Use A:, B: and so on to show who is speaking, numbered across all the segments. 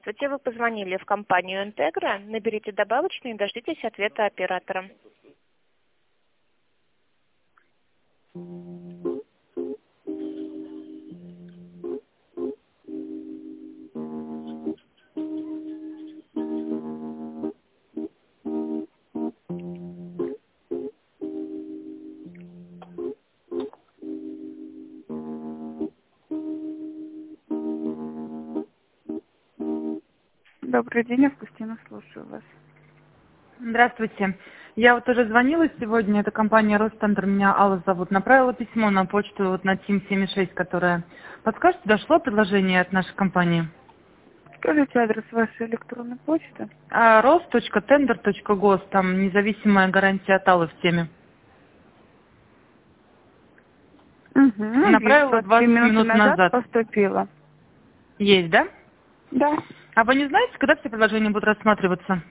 A: Здравствуйте, вы позвонили в компанию «Интегра». Наберите добавочный и дождитесь ответа оператора.
B: Добрый день, Августина, слушаю вас.
C: Здравствуйте. Я вот уже звонила сегодня, это компания Ростендер, меня Алла зовут. Направила письмо на почту вот на Team 76, которая... Подскажете, дошло предложение от нашей компании?
B: Скажите адрес вашей электронной почты.
C: rost.tender.gos, там независимая гарантия от Аллы в теме.
B: Угу.
C: Направила 20
B: минуты
C: минут назад.
B: поступило.
C: Есть, да?
B: Да.
C: А вы не знаете, когда все предложения будут рассматриваться?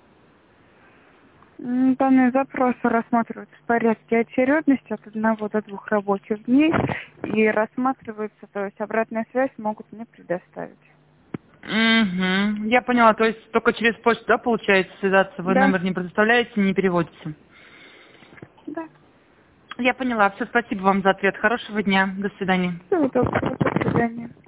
B: Данные запросы рассматриваются в порядке очередности от 1 до 2 рабочих дней и рассматриваются, то есть обратную связь могут мне предоставить.
C: Угу. Я поняла, то есть только через почту, да, получается связаться? Вы
B: Да.
C: номер не предоставляете, не переводите?
B: Да.
C: Я поняла. Все, спасибо вам за ответ. Хорошего дня. До свидания.
B: Всего доброго. До свидания.